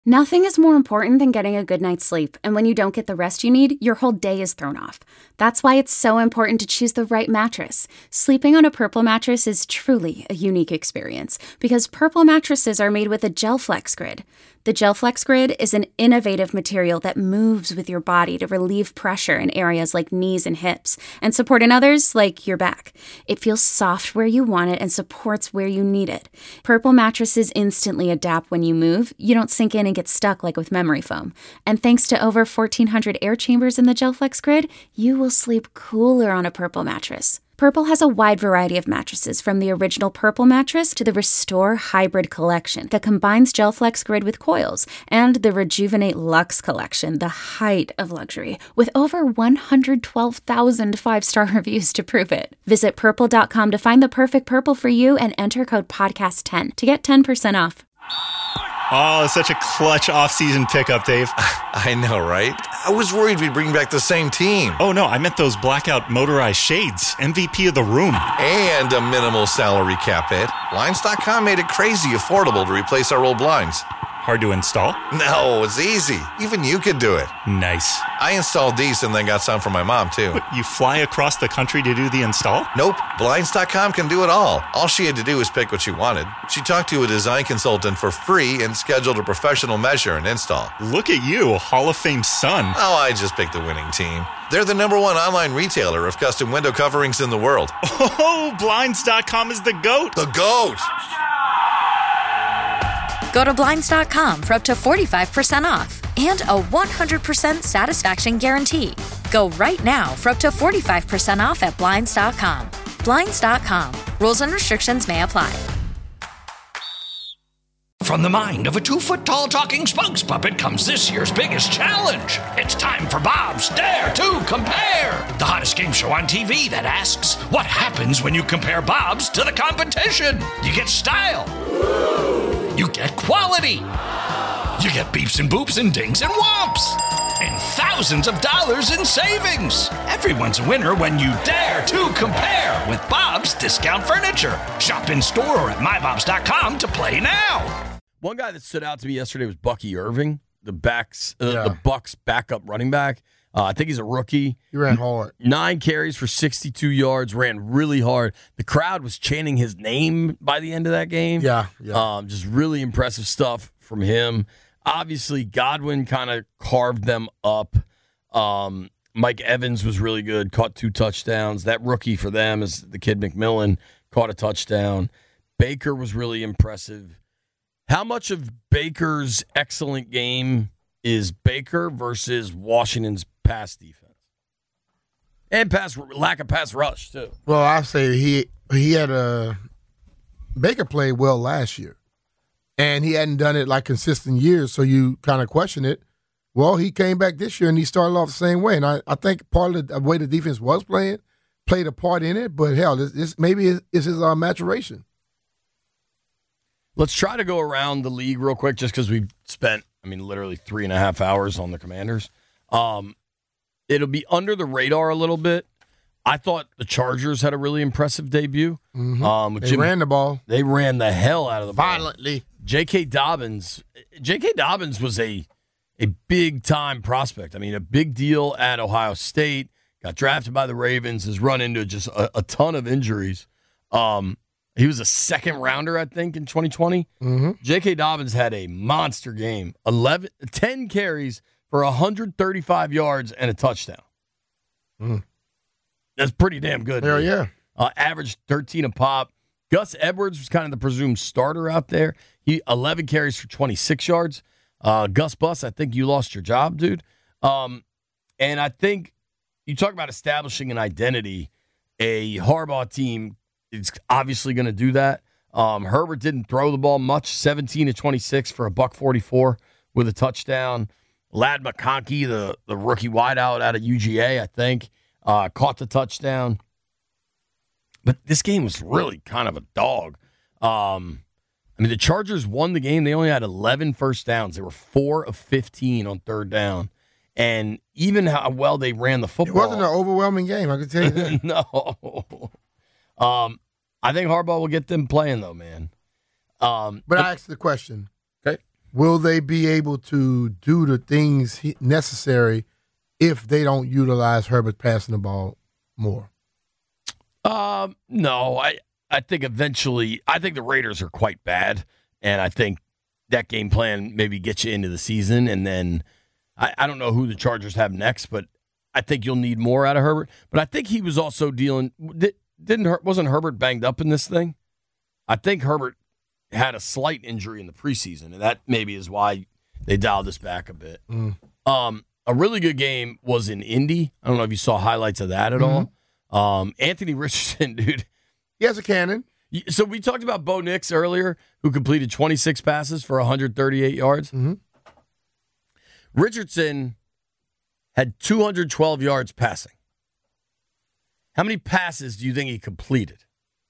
Nothing is more important than getting a good night's sleep, and when you don't get the rest you need, your whole day is thrown off. That's why it's so important to choose the right mattress. Sleeping on a Purple mattress is truly a unique experience, because Purple mattresses are made with a GelFlex Grid. The GelFlex Grid is an innovative material that moves with your body to relieve pressure in areas like knees and hips, and support in others like your back. It feels soft where you want it and supports where you need it. Purple mattresses instantly adapt when you move. You don't sink in and get stuck like with memory foam. And thanks to over 1,400 air chambers in the GelFlex Grid, you will sleep cooler on a Purple mattress. Purple has a wide variety of mattresses, from the original Purple mattress to the Restore Hybrid collection that combines GelFlex Grid with coils, and the Rejuvenate Luxe collection, the height of luxury, with over 112,000 five-star reviews to prove it. Visit purple.com to find the perfect Purple for you and enter code podcast10 to get 10% off. Oh, it's such a clutch off-season pickup, Dave. I know, right? I was worried we'd bring back the same team. Oh, no, I meant those blackout motorized shades. MVP of the room. And a minimal salary cap hit. Blinds.com made it crazy affordable to replace our old blinds. Hard to install? No, it's easy. Even you could do it. Nice. I installed these and then got some for my mom, too. What, you fly across the country to do the install? Nope. Blinds.com can do it all. All she had to do was pick what she wanted. She talked to a design consultant for free and scheduled a professional measure and install. Look at you, Hall of Fame son. Oh, I just picked the winning team. They're the #1 online retailer of custom window coverings in the world. Oh, Blinds.com is the GOAT. The GOAT! Go to Blinds.com for up to 45% off and a 100% satisfaction guarantee. Go right now for up to 45% off at Blinds.com. Blinds.com. Rules and restrictions may apply. From the mind of a 2-foot-tall talking spokes puppet comes this year's biggest challenge. It's time for Bob's Dare to Compare, the hottest game show on TV that asks, what happens when you compare Bob's to the competition? You get style. You get quality. You get beeps and boops and dings and whomps. And thousands of dollars in savings. Everyone's a winner when you dare to compare with Bob's Discount Furniture. Shop in store or at mybobs.com to play now. One guy that stood out to me yesterday was Bucky Irving, the Bucs backup running back. I think he's a rookie. He ran hard. 9 carries for 62 yards, ran really hard. The crowd was chanting his name by the end of that game. Yeah. Just really impressive stuff from him. Obviously, Godwin kind of carved them up. Mike Evans was really good, caught 2 touchdowns. That rookie for them is the kid McMillan, caught a touchdown. Baker was really impressive. How much of Baker's excellent game is Baker versus Washington's pass defense? And lack of pass rush, too. Well, I say he had Baker played well last year. And he hadn't done it like consistent years, so you kind of question it. Well, he came back this year, and he started off the same way. And I think part of the way the defense was playing played a part in it. But, hell, this maybe is his maturation. Let's try to go around the league real quick just because we've spent, literally 3.5 hours on the Commanders. It'll be under the radar a little bit. I thought the Chargers had a really impressive debut. Mm-hmm. They ran the ball. They ran the hell out of the ball. Violently. J.K. Dobbins was a big-time prospect. A big deal at Ohio State. Got drafted by the Ravens. Has run into just a ton of injuries. He was a second-rounder, I think, in 2020. Mm-hmm. J.K. Dobbins had a monster game. 10 carries for 135 yards and a touchdown. Mm. That's pretty damn good. Hell yeah. Averaged 13 a pop. Gus Edwards was kind of the presumed starter out there. He 11 carries for 26 yards. Gus Bus, I think you lost your job, dude. And I think you talk about establishing an identity. A Harbaugh team is obviously going to do that. Herbert didn't throw the ball much, 17 to 26 for $144 with a touchdown. Ladd McConkey, the rookie wideout out of UGA, I think, caught the touchdown. But this game was really kind of a dog. The Chargers won the game. They only had 11 first downs. They were 4 of 15 on third down. And even how well they ran the football. It wasn't an overwhelming game, I can tell you that. No. I think Harbaugh will get them playing, though, man. But I asked the question. Okay. will they be able to do the things necessary if they don't utilize Herbert passing the ball more? No. I think eventually, I think the Raiders are quite bad, and I think that game plan maybe gets you into the season, and then I don't know who the Chargers have next, but I think you'll need more out of Herbert. But I think he was also dealing – wasn't Herbert banged up in this thing? I think Herbert had a slight injury in the preseason, and that maybe is why they dialed this back a bit. A really good game was in Indy. I don't know if you saw highlights of that at all. Anthony Richardson, dude. He has a cannon. So we talked about Bo Nix earlier, who completed 26 passes for 138 yards. Mm-hmm. Richardson had 212 yards passing. How many passes do you think he completed?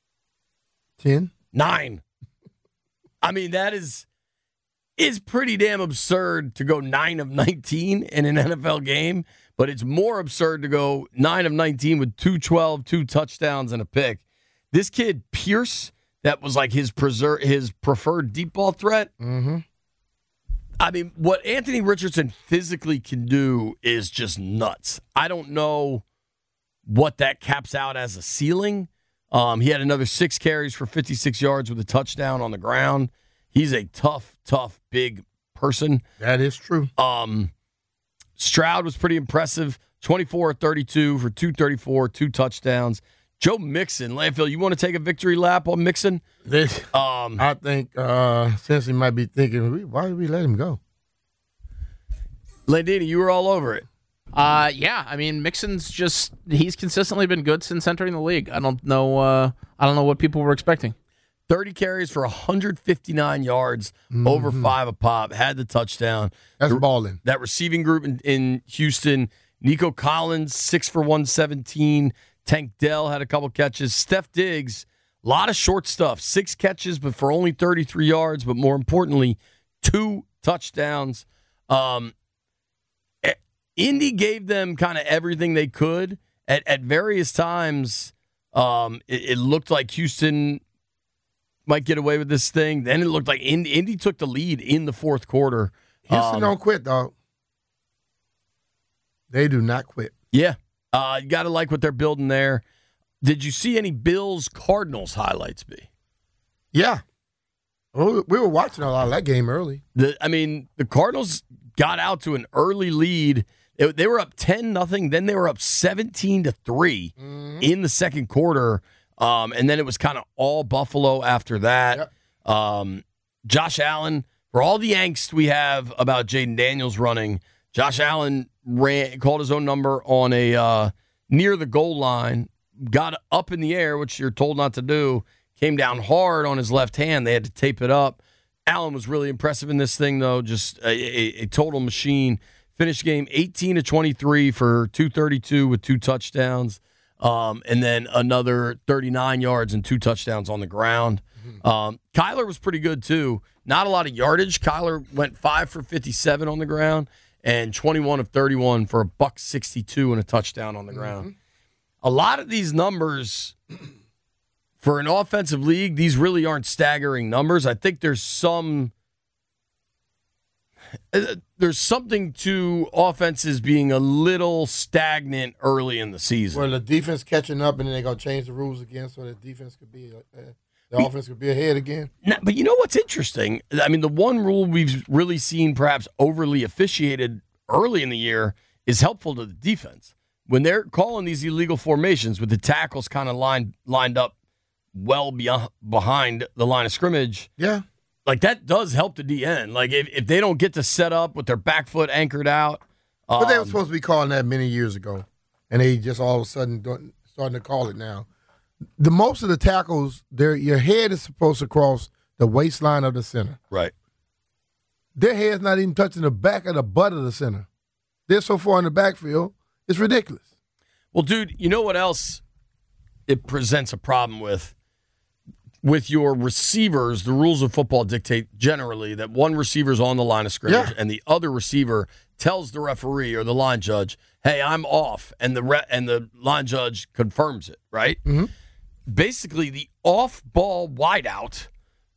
10. 9. I mean, that is pretty damn absurd to go 9 of 19 in an NFL game, but it's more absurd to go 9 of 19 with 212, 2 touchdowns, and a pick. This kid, Pierce, that was like his preferred deep ball threat. Mm-hmm. I mean, what Anthony Richardson physically can do is just nuts. I don't know what that caps out as a ceiling. He had another 6 carries for 56 yards with a touchdown on the ground. He's a tough, big person. That is true. Stroud was pretty impressive. 24 of 32 for 234, 2 touchdowns. Joe Mixon, Landfill, you want to take a victory lap on Mixon? I think Cincy might be thinking, why did we let him go? Landini, you were all over it. Yeah, I mean, Mixon's he's consistently been good since entering the league. I don't know what people were expecting. 30 carries for 159 yards, over 5 a pop, had the touchdown. That's balling. That receiving group in Houston, Nico Collins, 6 for 117. Tank Dell had a couple catches. Steph Diggs, a lot of short stuff. 6 catches, but for only 33 yards. But more importantly, 2 touchdowns. Indy gave them kind of everything they could. At various times, it looked like Houston might get away with this thing. Then it looked like Indy took the lead in the fourth quarter. Houston don't quit, dog. They do not quit. Yeah. You got to like what they're building there. Did you see any Bills-Cardinals highlights, B? Yeah. We were watching a lot of that game early. The Cardinals got out to an early lead. They were up 10-0. Then they were up 17-3 in the second quarter. And then it was kind of all Buffalo after that. Yep. Josh Allen, for all the angst we have about Jaden Daniels running, Josh Allen called his own number on a near the goal line, got up in the air, which you're told not to do, came down hard on his left hand. They had to tape it up. Allen was really impressive in this thing, though, just a total machine. Finished game 18-23 for 232 with 2 touchdowns, and then another 39 yards and 2 touchdowns on the ground. Kyler was pretty good, too. Not a lot of yardage. Kyler went 5 for 57 on the ground and 21 of 31 for $162 and a touchdown on the ground. A lot of these numbers for an offensive league, these really aren't staggering numbers. I think there's something to offenses being a little stagnant early in the season. Well, the defense catching up, and then they're going to change the rules again so that defense could be the offense could be ahead again. Now, but you know what's interesting? I mean, the one rule we've really seen perhaps overly officiated early in the year is helpful to the defense. When they're calling these illegal formations with the tackles kind of lined up well behind the line of scrimmage, yeah, like that does help the DN. Like if they don't get to set up with their back foot anchored out. But they were supposed to be calling that many years ago, and they just all of a sudden starting to call it now. The most of the tackles, your head is supposed to cross the waistline of the center. Right. Their head's not even touching the back of the butt of the center. They're so far in the backfield, it's ridiculous. Well, dude, you know what else it presents a problem with? With your receivers, the rules of football dictate generally that one receiver's on the line of scrimmage and the other receiver tells the referee or the line judge, hey, I'm off, and the line judge confirms it, right? Mm-hmm. Basically, the off-ball wideout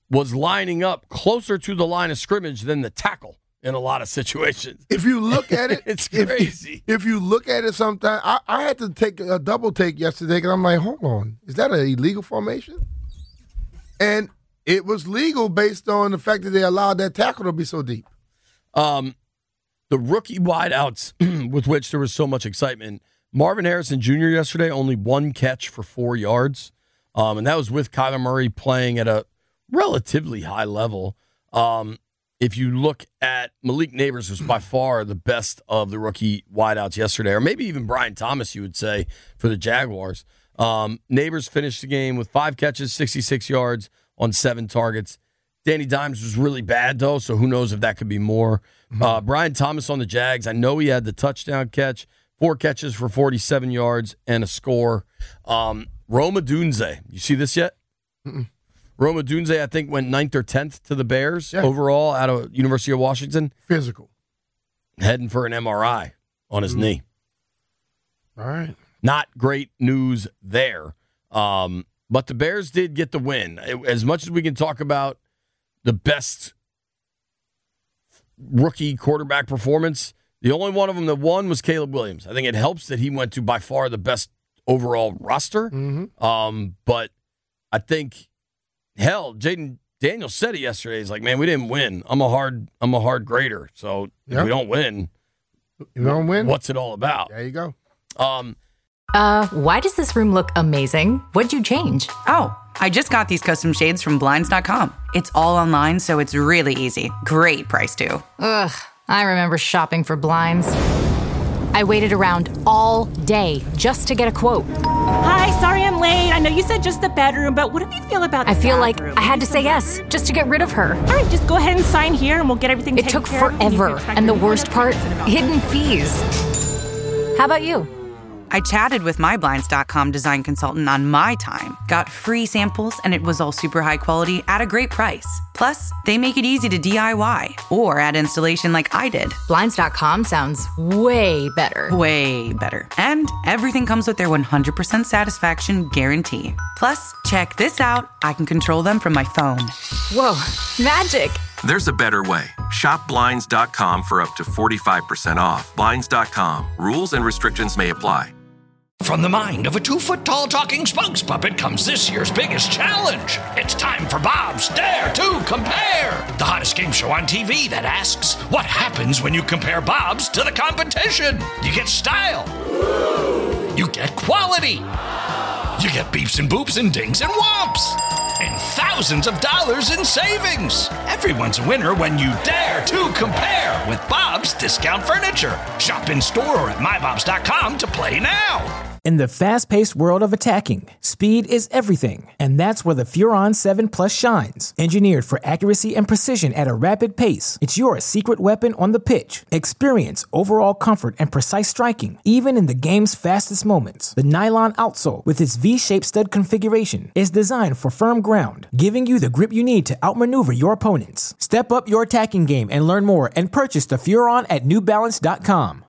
was lining up closer to the line of scrimmage than the tackle in a lot of situations. If you look at it, it's crazy. If you look at it sometimes, I had to take a double take yesterday because I'm like, hold on, is that an illegal formation? And it was legal based on the fact that they allowed that tackle to be so deep. The rookie wideouts with which there was so much excitement. Marvin Harrison Jr. yesterday, only 1 catch for 4 yards. And that was with Kyler Murray playing at a relatively high level. If you look at Malik Neighbors, was by far the best of the rookie wideouts yesterday, or maybe even Brian Thomas, you would say, for the Jaguars. Neighbors finished the game with 5 catches, 66 yards on 7 targets. Danny Dimes was really bad, though, so who knows if that could be more. Brian Thomas on the Jags, I know he had the touchdown catch, 4 catches for 47 yards and a score. Rome Odunze, you see this yet? Mm-mm. Rome Odunze, I think, went 9th or 10th to the Bears overall out of University of Washington. Physical. Heading for an MRI on his knee. All right. Not great news there. But the Bears did get the win. As much as we can talk about the best rookie quarterback performance, the only one of them that won was Caleb Williams. I think it helps that he went to by far the best overall roster. But I think, hell, Jaden Daniels said it yesterday. He's like, man, we didn't win. I'm a hard grader. So if we don't win, what's it all about? There you go. Why does this room look amazing? What'd you change? Oh, I just got these custom shades from Blinds.com. It's all online, so it's really easy. Great price, too. Ugh, I remember shopping for blinds. I waited around all day just to get a quote. Hi, sorry I'm late. I know you said just the bedroom, but what do you feel about the I feel bathroom? like I had to say yes just to get rid of her. All right, just go ahead and sign here and we'll get everything It taken took care of. forever, and the worst part, hidden fees. How about you? I chatted with my Blinds.com design consultant on my time, got free samples, and it was all super high quality at a great price. Plus, they make it easy to DIY or add installation like I did. Blinds.com sounds way better. Way better. And everything comes with their 100% satisfaction guarantee. Plus, check this out. I can control them from my phone. Whoa, magic. There's a better way. Shop Blinds.com for up to 45% off. Blinds.com. Rules and restrictions may apply. From the mind of a 2-foot-tall talking spokes puppet comes this year's biggest challenge. It's time for Bob's Dare to Compare, the hottest game show on TV that asks, what happens when you compare Bob's to the competition? You get style. You get quality. You get beeps and boops and dings and whomps. And thousands of dollars in savings. Everyone's a winner when you dare to compare with Bob's Discount Furniture. Shop in store or at mybobs.com to play now. In the fast-paced world of attacking, speed is everything, and that's where the Furon 7 Plus shines. Engineered for accuracy and precision at a rapid pace, it's your secret weapon on the pitch. Experience overall comfort and precise striking, even in the game's fastest moments. The nylon outsole, with its V-shaped stud configuration, is designed for firm ground, giving you the grip you need to outmaneuver your opponents. Step up your attacking game and learn more and purchase the Furon at NewBalance.com.